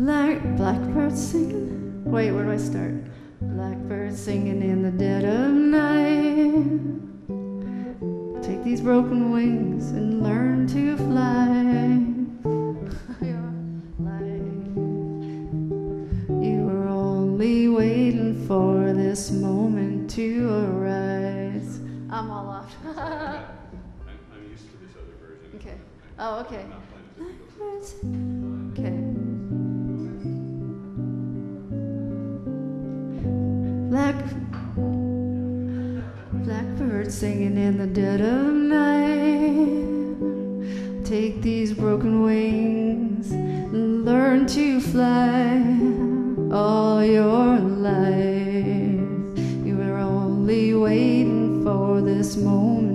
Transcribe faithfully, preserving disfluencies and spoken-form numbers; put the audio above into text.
Black, blackbird singing. Wait, where do I start? Blackbird singing in the dead of night. Take these broken wings and learn to fly. You were only waiting for this moment to arise. I'm all off. I'm, I'm used to this other version. Okay. Oh, okay. I'm not playing the Beatles. Okay. Black, blackbird singing in the dead of night. Take these broken wings and learn to fly all your life. You were only waiting for this moment